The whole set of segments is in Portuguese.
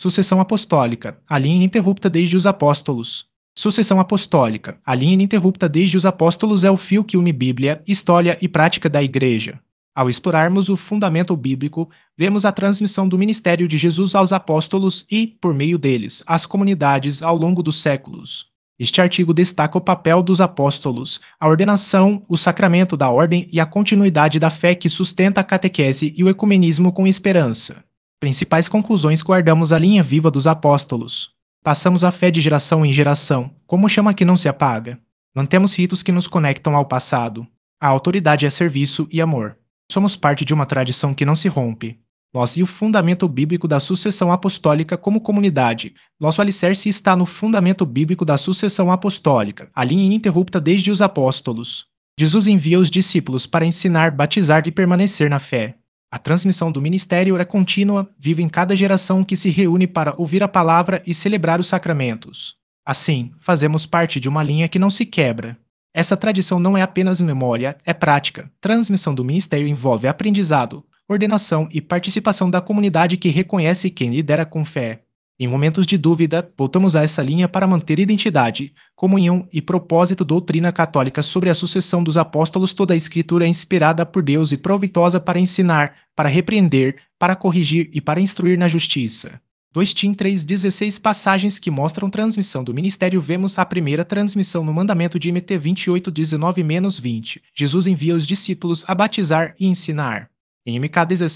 Sucessão apostólica, a linha ininterrupta desde os apóstolos. Sucessão apostólica, a linha ininterrupta desde os apóstolos é o fio que une Bíblia, história e prática da Igreja. Ao explorarmos o fundamento bíblico, vemos a transmissão do ministério de Jesus aos apóstolos e, por meio deles, às comunidades ao longo dos séculos. Este artigo destaca o papel dos apóstolos, a ordenação, o sacramento da ordem e a continuidade da fé que sustenta a catequese e o ecumenismo com esperança. Principais conclusões: guardamos a linha viva dos apóstolos. Passamos a fé de geração em geração, como chama que não se apaga. Mantemos ritos que nos conectam ao passado. A autoridade é serviço e amor. Somos parte de uma tradição que não se rompe. Nós e o fundamento bíblico da sucessão apostólica como comunidade. Nosso alicerce está no fundamento bíblico da sucessão apostólica, a linha ininterrupta desde os apóstolos. Jesus envia os discípulos para ensinar, batizar e permanecer na fé. A transmissão do ministério é contínua, viva em cada geração que se reúne para ouvir a palavra e celebrar os sacramentos. Assim, fazemos parte de uma linha que não se quebra. Essa tradição não é apenas memória, é prática. Transmissão do ministério envolve aprendizado, ordenação e participação da comunidade que reconhece quem lidera com fé. Em momentos de dúvida, voltamos a essa linha para manter identidade, comunhão e propósito. Doutrina católica sobre a sucessão dos apóstolos. Toda a escritura é inspirada por Deus e proveitosa para ensinar, para repreender, para corrigir e para instruir na justiça. 2 Tim 3,16 passagens que mostram transmissão do ministério. Vemos a primeira transmissão no mandamento de Mt 28:19-20. Jesus envia os discípulos a batizar e ensinar. Em MK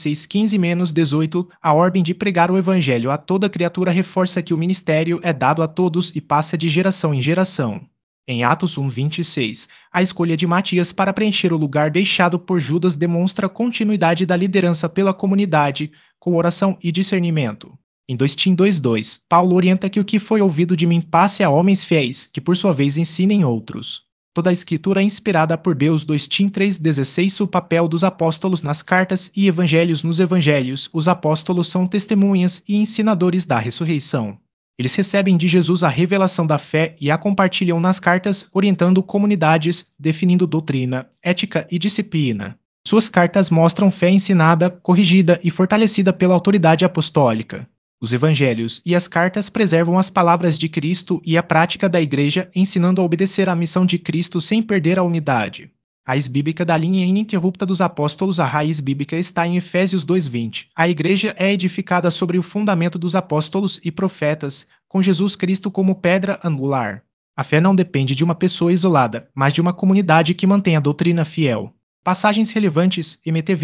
16:15-18, a ordem de pregar o evangelho a toda criatura reforça que o ministério é dado a todos e passa de geração em geração. Em Atos 1:26, a escolha de Matias para preencher o lugar deixado por Judas demonstra a continuidade da liderança pela comunidade, com oração e discernimento. Em 2 Tim 2:2, Paulo orienta que o que foi ouvido de mim passe a homens fiéis, que por sua vez ensinem outros. Toda a escritura é inspirada por Deus. 2 Tim 3,16. O papel dos apóstolos nas cartas e evangelhos. Nos evangelhos, os apóstolos são testemunhas e ensinadores da ressurreição. Eles recebem de Jesus a revelação da fé e a compartilham nas cartas, orientando comunidades, definindo doutrina, ética e disciplina. Suas cartas mostram fé ensinada, corrigida e fortalecida pela autoridade apostólica. Os evangelhos e as cartas preservam as palavras de Cristo e a prática da Igreja, ensinando a obedecer à missão de Cristo sem perder a unidade. Raiz bíblica da linha ininterrupta dos apóstolos. A raiz bíblica está em Efésios 2:20. A Igreja é edificada sobre o fundamento dos apóstolos e profetas, com Jesus Cristo como pedra angular. A fé não depende de uma pessoa isolada, mas de uma comunidade que mantém a doutrina fiel. Passagens relevantes. Mt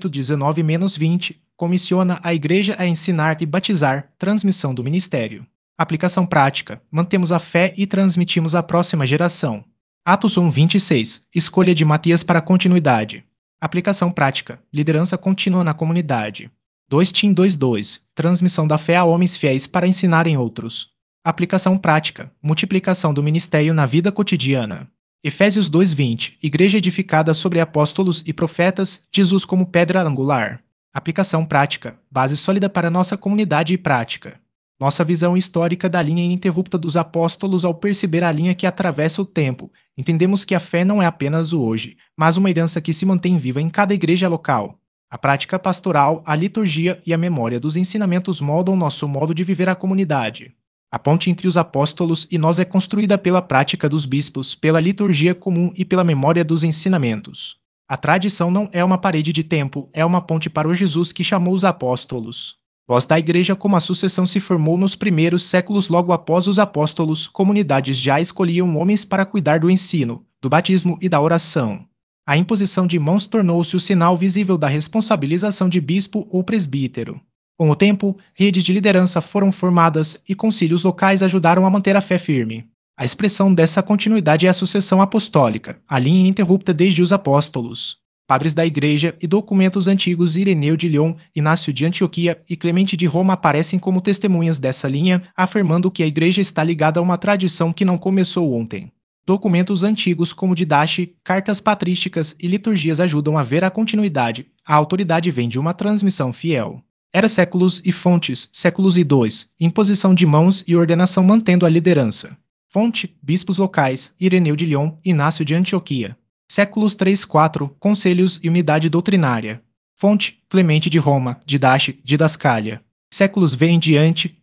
28:19-20. Comissiona a Igreja a ensinar e batizar. Transmissão do ministério. Aplicação prática. Mantemos a fé e transmitimos à próxima geração. Atos 1:26. Escolha de Matias para continuidade. Aplicação prática. Liderança contínua na comunidade. 2 Tim 2:2. Transmissão da fé a homens fiéis para ensinarem outros. Aplicação prática. Multiplicação do ministério na vida cotidiana. Efésios 2:20. Igreja edificada sobre apóstolos e profetas, Jesus como pedra angular. Aplicação prática. Base sólida para nossa comunidade e prática. Nossa visão histórica da linha ininterrupta dos apóstolos. Ao perceber a linha que atravessa o tempo, entendemos que a fé não é apenas o hoje, mas uma herança que se mantém viva em cada igreja local. A prática pastoral, a liturgia e a memória dos ensinamentos moldam nosso modo de viver a comunidade. A ponte entre os apóstolos e nós é construída pela prática dos bispos, pela liturgia comum e pela memória dos ensinamentos. A tradição não é uma parede de tempo, é uma ponte para o Jesus que chamou os apóstolos. Voz da Igreja. Como a sucessão se formou nos primeiros séculos logo após os apóstolos, comunidades já escolhiam homens para cuidar do ensino, do batismo e da oração. A imposição de mãos tornou-se o sinal visível da responsabilização de bispo ou presbítero. Com o tempo, redes de liderança foram formadas e concílios locais ajudaram a manter a fé firme. A expressão dessa continuidade é a sucessão apostólica, a linha ininterrupta desde os apóstolos. Padres da Igreja e documentos antigos. Ireneu de Lyon, Inácio de Antioquia e Clemente de Roma aparecem como testemunhas dessa linha, afirmando que a Igreja está ligada a uma tradição que não começou ontem. Documentos antigos como Didache, cartas patrísticas e liturgias ajudam a ver a continuidade. A autoridade vem de uma transmissão fiel. Era séculos e fontes, séculos e 2, imposição de mãos e ordenação mantendo a liderança. Fonte, bispos locais, Ireneu de Lyon, Inácio de Antioquia. Séculos 3-4, conselhos e unidade doutrinária. Fonte, Clemente de Roma, Didache, Didascália. Séculos V em diante,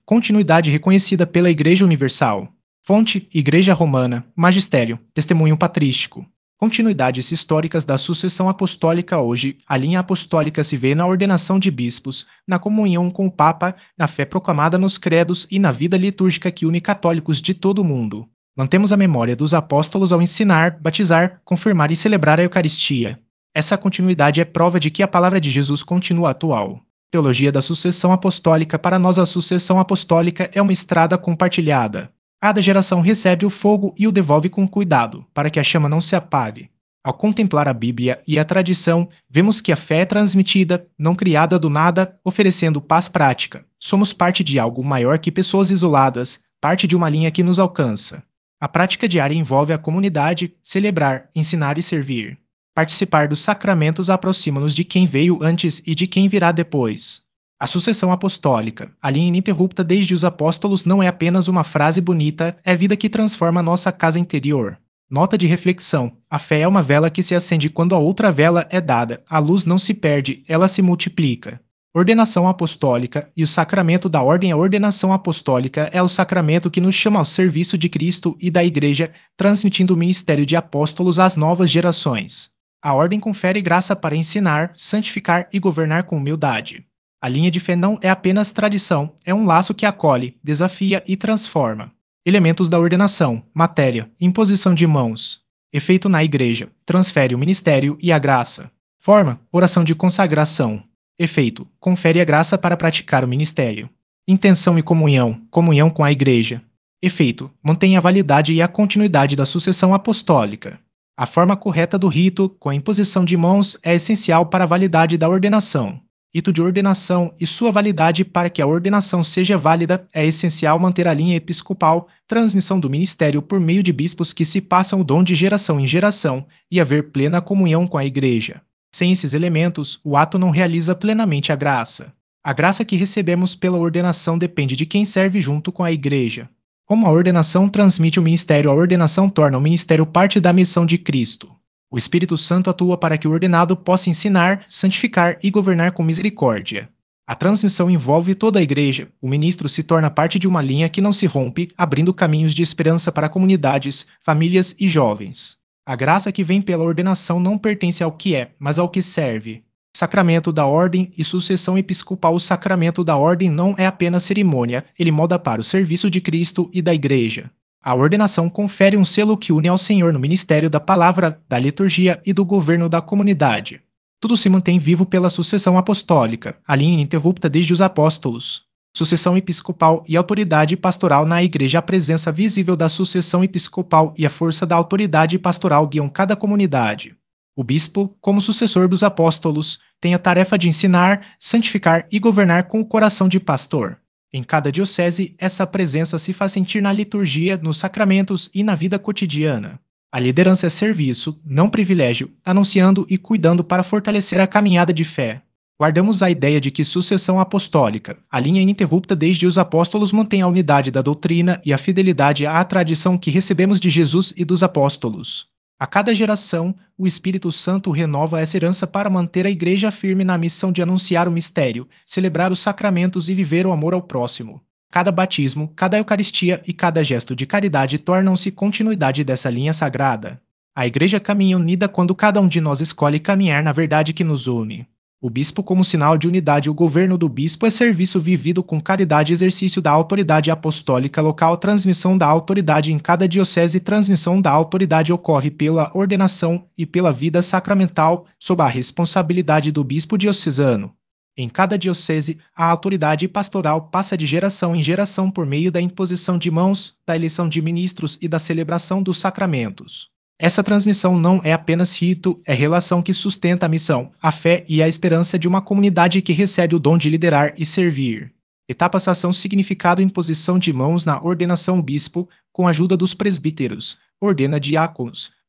continuidade reconhecida pela Igreja Universal. Fonte: Igreja Romana, Magistério, Testemunho Patrístico. Continuidades históricas da sucessão apostólica. Hoje, a linha apostólica se vê na ordenação de bispos, na comunhão com o Papa, na fé proclamada nos credos e na vida litúrgica que une católicos de todo o mundo. Mantemos a memória dos apóstolos ao ensinar, batizar, confirmar e celebrar a Eucaristia. Essa continuidade é prova de que a palavra de Jesus continua atual. Teologia da sucessão apostólica. Para nós, a sucessão apostólica é uma estrada compartilhada. Cada geração recebe o fogo e o devolve com cuidado, para que a chama não se apague. Ao contemplar a Bíblia e a tradição, vemos que a fé é transmitida, não criada do nada, oferecendo paz prática. Somos parte de algo maior que pessoas isoladas, parte de uma linha que nos alcança. A prática diária envolve a comunidade, celebrar, ensinar e servir. Participar dos sacramentos aproxima-nos de quem veio antes e de quem virá depois. A sucessão apostólica, a linha ininterrupta desde os apóstolos, não é apenas uma frase bonita, é vida que transforma nossa casa interior. Nota de reflexão: a fé é uma vela que se acende quando a outra vela é dada, a luz não se perde, ela se multiplica. Ordenação apostólica e o sacramento da ordem. A ordenação apostólica é o sacramento que nos chama ao serviço de Cristo e da Igreja, transmitindo o ministério de apóstolos às novas gerações. A ordem confere graça para ensinar, santificar e governar com humildade. A linha de fé não é apenas tradição, é um laço que acolhe, desafia e transforma. Elementos da ordenação: matéria, imposição de mãos. Efeito na Igreja: transfere o ministério e a graça. Forma: oração de consagração. Efeito: confere a graça para praticar o ministério. Intenção e comunhão: comunhão com a Igreja. Efeito: mantém a validade e a continuidade da sucessão apostólica. A forma correta do rito, com a imposição de mãos, é essencial para a validade da ordenação. Rito de ordenação e sua validade. Para que a ordenação seja válida, é essencial manter a linha episcopal, transmissão do ministério por meio de bispos que se passam o dom de geração em geração, e haver plena comunhão com a Igreja. Sem esses elementos, o ato não realiza plenamente a graça. A graça que recebemos pela ordenação depende de quem serve junto com a Igreja. Como a ordenação transmite o ministério, a ordenação torna o ministério parte da missão de Cristo. O Espírito Santo atua para que o ordenado possa ensinar, santificar e governar com misericórdia. A transmissão envolve toda a Igreja. O ministro se torna parte de uma linha que não se rompe, abrindo caminhos de esperança para comunidades, famílias e jovens. A graça que vem pela ordenação não pertence ao que é, mas ao que serve. Sacramento da ordem e sucessão episcopal. O sacramento da ordem não é apenas cerimônia, ele molda para o serviço de Cristo e da Igreja. A ordenação confere um selo que une ao Senhor no ministério da palavra, da liturgia e do governo da comunidade. Tudo se mantém vivo pela sucessão apostólica, a linha ininterrupta desde os apóstolos. Sucessão episcopal e autoridade pastoral na Igreja. A presença visível da sucessão episcopal e a força da autoridade pastoral guiam cada comunidade. O bispo, como sucessor dos apóstolos, tem a tarefa de ensinar, santificar e governar com o coração de pastor. Em cada diocese, essa presença se faz sentir na liturgia, nos sacramentos e na vida cotidiana. A liderança é serviço, não privilégio, anunciando e cuidando para fortalecer a caminhada de fé. Guardamos a ideia de que sucessão apostólica, a linha ininterrupta desde os apóstolos, mantém a unidade da doutrina e a fidelidade à tradição que recebemos de Jesus e dos apóstolos. A cada geração, o Espírito Santo renova essa herança para manter a Igreja firme na missão de anunciar o mistério, celebrar os sacramentos e viver o amor ao próximo. Cada batismo, cada Eucaristia e cada gesto de caridade tornam-se continuidade dessa linha sagrada. A Igreja caminha unida quando cada um de nós escolhe caminhar na verdade que nos une. O bispo como sinal de unidade. O governo do bispo é serviço vivido com caridade, exercício da autoridade apostólica local, transmissão da autoridade em cada diocese. Transmissão da autoridade ocorre pela ordenação e pela vida sacramental, sob a responsabilidade do bispo diocesano. Em cada diocese, a autoridade pastoral passa de geração em geração por meio da imposição de mãos, da eleição de ministros e da celebração dos sacramentos. Essa transmissão não é apenas rito, é relação que sustenta a missão, a fé e a esperança de uma comunidade que recebe o dom de liderar e servir. Etapas: ação, significado, imposição de mãos na ordenação. Bispo, com a ajuda dos presbíteros, ordena diáconos,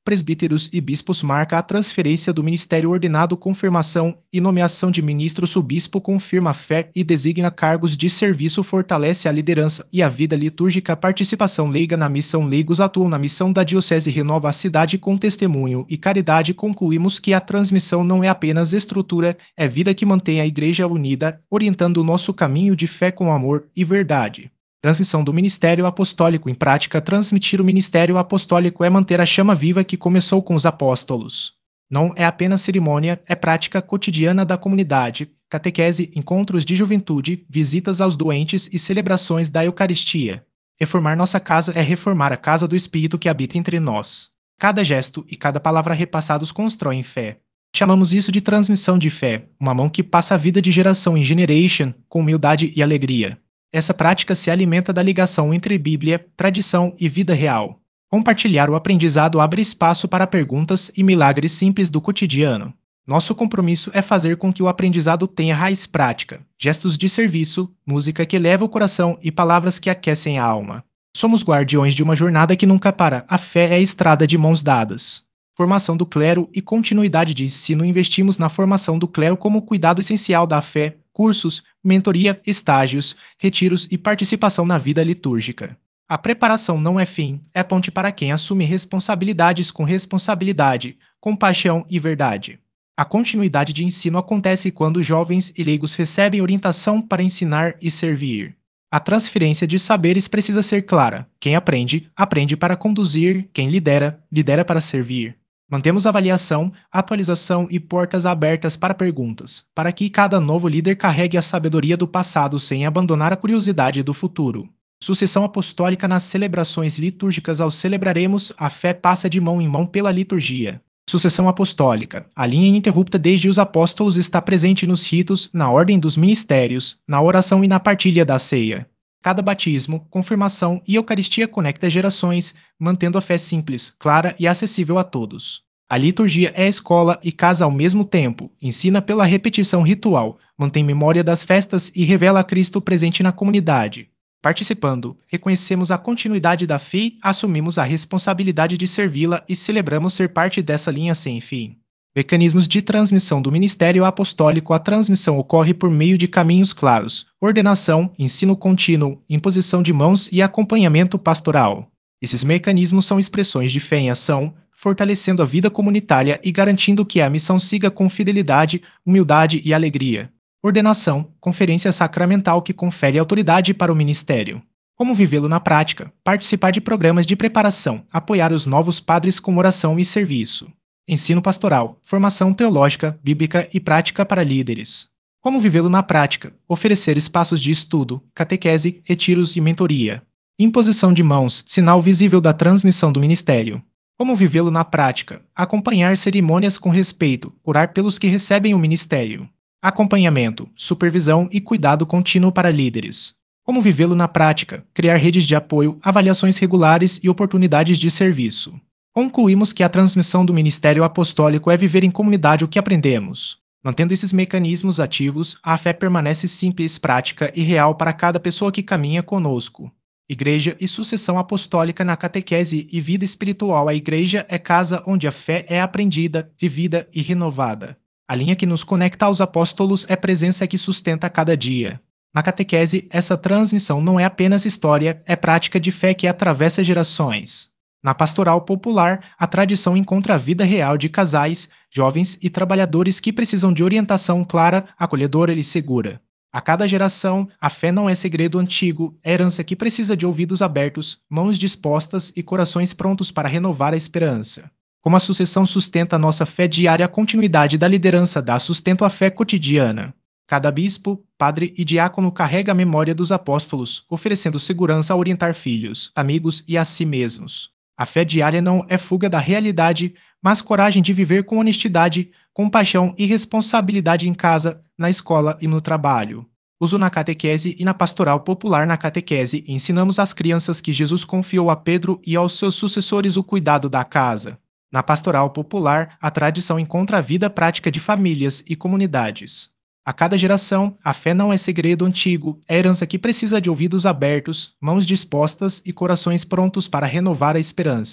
presbíteros e bispos marca a transferência do ministério ordenado, confirmação e nomeação de ministros. O bispo confirma a fé e designa cargos de serviço, fortalece a liderança e a vida litúrgica. Participação leiga na missão. Leigos atuam na missão da diocese, renova a cidade com testemunho e caridade. Concluímos que a transmissão não é apenas estrutura, é vida que mantém a igreja unida, orientando o nosso caminho de fé com amor e verdade. Transmissão do ministério apostólico em prática. Transmitir o ministério apostólico é manter a chama viva que começou com os apóstolos. Não é apenas cerimônia, é prática cotidiana da comunidade, catequese, encontros de juventude, visitas aos doentes e celebrações da Eucaristia. Reformar nossa casa é reformar a casa do Espírito que habita entre nós. Cada gesto e cada palavra repassados constroem fé. Chamamos isso de transmissão de fé, uma mão que passa a vida de geração em generation, com humildade e alegria. Essa prática se alimenta da ligação entre Bíblia, tradição e vida real. Compartilhar o aprendizado abre espaço para perguntas e milagres simples do cotidiano. Nosso compromisso é fazer com que o aprendizado tenha raiz prática, gestos de serviço, música que eleva o coração e palavras que aquecem a alma. Somos guardiões de uma jornada que nunca para. A fé é a estrada de mãos dadas. Formação do clero e continuidade de ensino. Investimos na formação do clero como cuidado essencial da fé, cursos, mentoria, estágios, retiros e participação na vida litúrgica. A preparação não é fim, é ponte para quem assume responsabilidades com responsabilidade, compaixão e verdade. A continuidade de ensino acontece quando jovens e leigos recebem orientação para ensinar e servir. A transferência de saberes precisa ser clara. Quem aprende, aprende para conduzir; quem lidera, lidera para servir. Mantemos avaliação, atualização e portas abertas para perguntas, para que cada novo líder carregue a sabedoria do passado sem abandonar a curiosidade do futuro. Sucessão apostólica nas celebrações litúrgicas. Ao celebraremos, a fé passa de mão em mão pela liturgia. Sucessão apostólica. A linha ininterrupta desde os apóstolos está presente nos ritos, na ordem dos ministérios, na oração e na partilha da ceia. Cada batismo, confirmação e Eucaristia conecta gerações, mantendo a fé simples, clara e acessível a todos. A liturgia é escola e casa ao mesmo tempo, ensina pela repetição ritual, mantém memória das festas e revela Cristo presente na comunidade. Participando, reconhecemos a continuidade da fé, assumimos a responsabilidade de servi-la e celebramos ser parte dessa linha sem fim. Mecanismos de transmissão do ministério apostólico. A transmissão ocorre por meio de caminhos claros: ordenação, ensino contínuo, imposição de mãos e acompanhamento pastoral. Esses mecanismos são expressões de fé em ação, fortalecendo a vida comunitária e garantindo que a missão siga com fidelidade, humildade e alegria. Ordenação, conferência sacramental que confere autoridade para o ministério. Como vivê-lo na prática? Participar de programas de preparação, apoiar os novos padres com oração e serviço. Ensino pastoral, formação teológica, bíblica e prática para líderes. Como vivê-lo na prática? Oferecer espaços de estudo, catequese, retiros e mentoria. Imposição de mãos, sinal visível da transmissão do ministério. Como vivê-lo na prática? Acompanhar cerimônias com respeito, orar pelos que recebem o ministério. Acompanhamento, supervisão e cuidado contínuo para líderes. Como vivê-lo na prática? Criar redes de apoio, avaliações regulares e oportunidades de serviço. Concluímos que a transmissão do ministério apostólico é viver em comunidade o que aprendemos. Mantendo esses mecanismos ativos, a fé permanece simples, prática e real para cada pessoa que caminha conosco. Igreja e sucessão apostólica na catequese e vida espiritual. A igreja é casa onde a fé é aprendida, vivida e renovada. A linha que nos conecta aos apóstolos é presença que sustenta cada dia. Na catequese, essa transmissão não é apenas história, é prática de fé que atravessa gerações. Na pastoral popular, a tradição encontra a vida real de casais, jovens e trabalhadores que precisam de orientação clara, acolhedora e segura. A cada geração, a fé não é segredo antigo, é herança que precisa de ouvidos abertos, mãos dispostas e corações prontos para renovar a esperança. Como a sucessão sustenta a nossa fé diária, a continuidade da liderança dá sustento à fé cotidiana. Cada bispo, padre e diácono carrega a memória dos apóstolos, oferecendo segurança a orientar filhos, amigos e a si mesmos. A fé diária não é fuga da realidade, mas coragem de viver com honestidade, compaixão e responsabilidade em casa, na escola e no trabalho. Uso na catequese e na pastoral popular. Na catequese, ensinamos às crianças que Jesus confiou a Pedro e aos seus sucessores o cuidado da casa. Na pastoral popular, a tradição encontra a vida prática de famílias e comunidades. A cada geração, a fé não é segredo antigo, é herança que precisa de ouvidos abertos, mãos dispostas e corações prontos para renovar a esperança.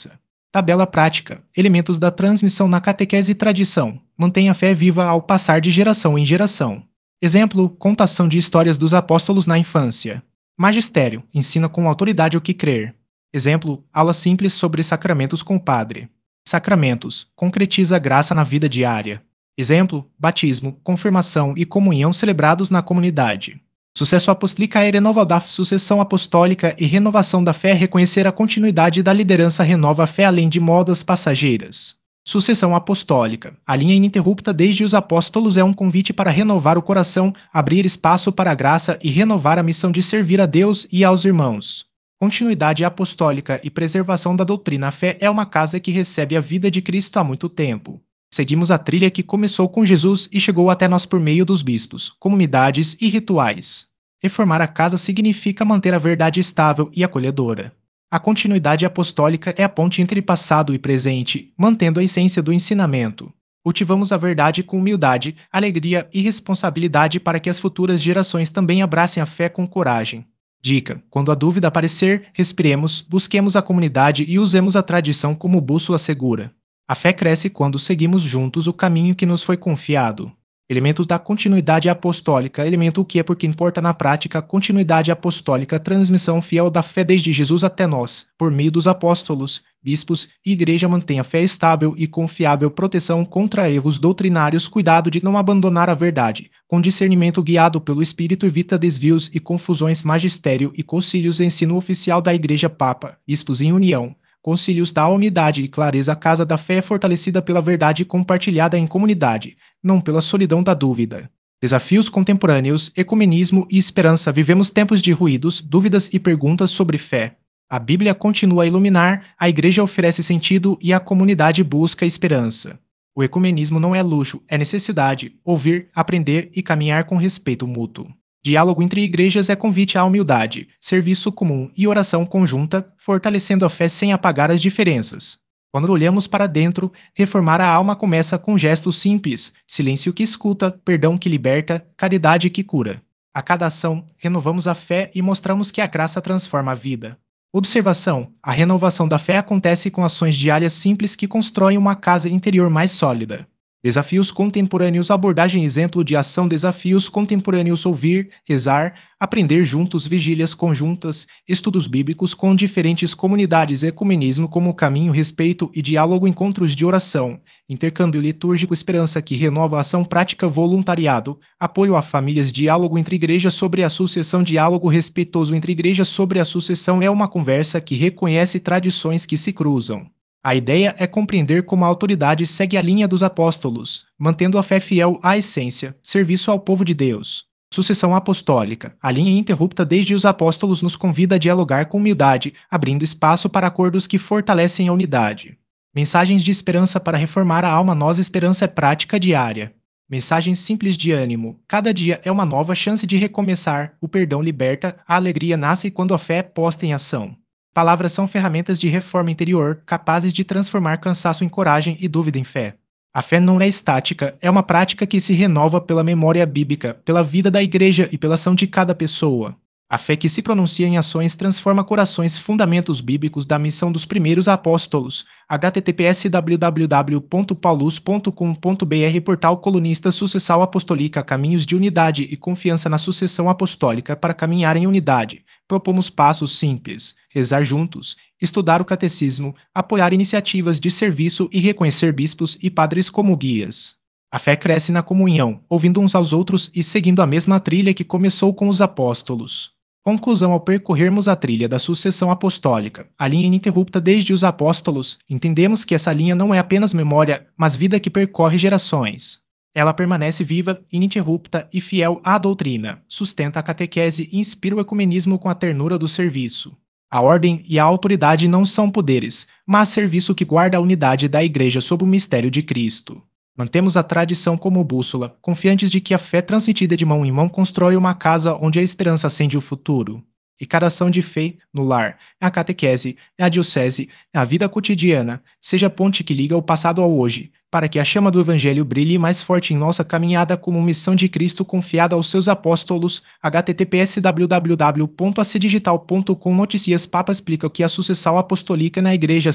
Tabela prática. Elementos da transmissão na catequese e tradição. Mantém a fé viva ao passar de geração em geração. Exemplo, contação de histórias dos apóstolos na infância. Magistério. Ensina com autoridade o que crer. Exemplo, aula simples sobre sacramentos com o padre. Sacramentos. Concretiza a graça na vida diária. Exemplo, batismo, confirmação e comunhão celebrados na comunidade. Sucesso apostólica é renovar da sucessão apostólica e renovação da fé reconhecer a continuidade da liderança renova a fé além de modas passageiras. Sucessão apostólica. A linha ininterrupta desde os apóstolos é um convite para renovar o coração, abrir espaço para a graça e renovar a missão de servir a Deus e aos irmãos. Continuidade apostólica e preservação da doutrina. A fé é uma casa que recebe a vida de Cristo há muito tempo. Seguimos a trilha que começou com Jesus e chegou até nós por meio dos bispos, comunidades e rituais. Reformar a casa significa manter a verdade estável e acolhedora. A continuidade apostólica é a ponte entre passado e presente, mantendo a essência do ensinamento. Cultivamos a verdade com humildade, alegria e responsabilidade para que as futuras gerações também abracem a fé com coragem. Dica: quando a dúvida aparecer, respiremos, busquemos a comunidade e usemos a tradição como bússola segura. A fé cresce quando seguimos juntos o caminho que nos foi confiado. Elementos da continuidade apostólica. Elemento o que é porque importa na prática. Continuidade apostólica. Transmissão fiel da fé desde Jesus até nós, por meio dos apóstolos, bispos e igreja. Mantém a fé estável e confiável. Proteção contra erros doutrinários. Cuidado de não abandonar a verdade. Com discernimento guiado pelo Espírito evita desvios e confusões. Magistério e concílios. Ensino oficial da Igreja Papa. Bispos em união. Concílios da unidade e clareza. A casa da fé é fortalecida pela verdade compartilhada em comunidade, não pela solidão da dúvida. Desafios contemporâneos, ecumenismo e esperança. Vivemos tempos de ruídos, dúvidas e perguntas sobre fé. A Bíblia continua a iluminar, a Igreja oferece sentido e a comunidade busca esperança. O ecumenismo não é luxo, é necessidade. Ouvir, aprender e caminhar com respeito mútuo. Diálogo entre igrejas é convite à humildade, serviço comum e oração conjunta, fortalecendo a fé sem apagar as diferenças. Quando olhamos para dentro, reformar a alma começa com gestos simples: silêncio que escuta, perdão que liberta, caridade que cura. A cada ação, renovamos a fé e mostramos que a graça transforma a vida. Observação: a renovação da fé acontece com ações diárias simples que constroem uma casa interior mais sólida. Desafios contemporâneos. Abordagem. Exemplo de ação. Desafios contemporâneos: ouvir, rezar, aprender juntos, vigílias conjuntas, estudos bíblicos com diferentes comunidades, ecumenismo como caminho, respeito e diálogo, encontros de oração, intercâmbio litúrgico, esperança que renova a ação prática, voluntariado, apoio a famílias, diálogo entre igrejas sobre a sucessão, diálogo respeitoso entre igrejas sobre a sucessão é uma conversa que reconhece tradições que se cruzam. A ideia é compreender como a autoridade segue a linha dos apóstolos, mantendo a fé fiel à essência, serviço ao povo de Deus. Sucessão apostólica. A linha ininterrupta desde os apóstolos nos convida a dialogar com humildade, abrindo espaço para acordos que fortalecem a unidade. Mensagens de esperança para reformar a alma. Nossa esperança é prática diária. Mensagens simples de ânimo. Cada dia é uma nova chance de recomeçar, o perdão liberta, a alegria nasce quando a fé é posta em ação. Palavras são ferramentas de reforma interior, capazes de transformar cansaço em coragem e dúvida em fé. A fé não é estática, é uma prática que se renova pela memória bíblica, pela vida da igreja e pela ação de cada pessoa. A fé que se pronuncia em ações transforma corações. Fundamentos bíblicos da missão dos primeiros apóstolos. https www.paulus.com.br Portal Colunista. Sucessão apostólica. Caminhos de unidade e confiança na sucessão apostólica para caminhar em unidade. Propomos passos simples: rezar juntos, estudar o catecismo, apoiar iniciativas de serviço e reconhecer bispos e padres como guias. A fé cresce na comunhão, ouvindo uns aos outros e seguindo a mesma trilha que começou com os apóstolos. Conclusão: ao percorrermos a trilha da sucessão apostólica, a linha ininterrupta desde os apóstolos, entendemos que essa linha não é apenas memória, mas vida que percorre gerações. Ela permanece viva, ininterrupta e fiel à doutrina, sustenta a catequese e inspira o ecumenismo com a ternura do serviço. A ordem e a autoridade não são poderes, mas serviço que guarda a unidade da Igreja sob o mistério de Cristo. Mantemos a tradição como bússola, confiantes de que a fé transmitida de mão em mão constrói uma casa onde a esperança acende o futuro. E cada ação de fé no lar, é a catequese, é a diocese, é a vida cotidiana, seja a ponte que liga o passado ao hoje, para que a chama do Evangelho brilhe mais forte em nossa caminhada como missão de Cristo confiada aos seus apóstolos. https www.acdigital.com Notícias Papa explica o que é a sucessão apostólica na Igreja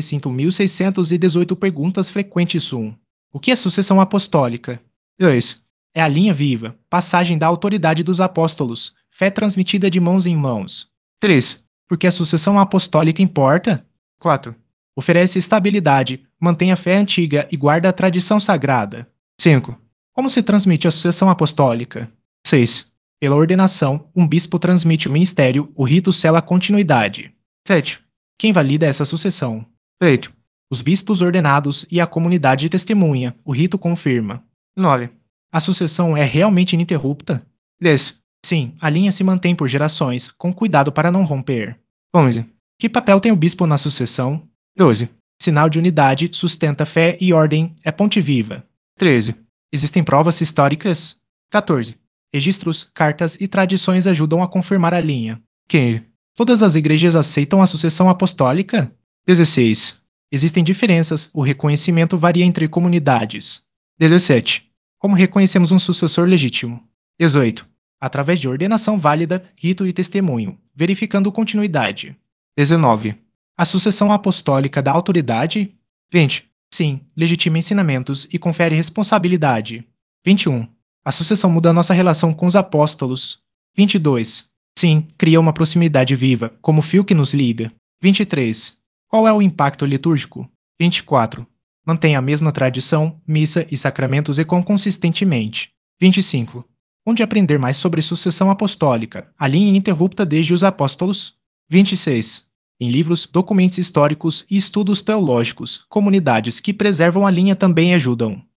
75.618 perguntas frequentes 1. O que é sucessão apostólica? 2. É a linha viva, passagem da autoridade dos apóstolos, fé transmitida de mãos em mãos. 3. Porque a sucessão apostólica importa? 4. Oferece estabilidade, mantém a fé antiga e guarda a tradição sagrada. 5. Como se transmite a sucessão apostólica? 6. Pela ordenação, um bispo transmite o ministério, o rito sela a continuidade. 7. Quem valida essa sucessão? 8. Os bispos ordenados e a comunidade testemunha, o rito confirma. 9. A sucessão é realmente ininterrupta? 10. Sim, a linha se mantém por gerações, com cuidado para não romper. 11. Que papel tem o bispo na sucessão? 12. Sinal de unidade, sustenta fé e ordem, é ponte viva. 13. Existem provas históricas? 14. Registros, cartas e tradições ajudam a confirmar a linha. 15. Todas as igrejas aceitam a sucessão apostólica? 16. Existem diferenças, o reconhecimento varia entre comunidades. 17. Como reconhecemos um sucessor legítimo? 18. Através de ordenação válida, rito e testemunho, verificando continuidade. 19. A sucessão apostólica dá autoridade? 20. Sim, legitima ensinamentos e confere responsabilidade. 21. A sucessão muda a nossa relação com os apóstolos. 22. Sim, cria uma proximidade viva, como o fio que nos liga. 23. Qual é o impacto litúrgico? 24. Mantém a mesma tradição, missa e sacramentos ecam consistentemente. 25. Onde aprender mais sobre sucessão apostólica, a linha ininterrupta desde os apóstolos? 26. Em livros, documentos históricos e estudos teológicos, comunidades que preservam a linha também ajudam.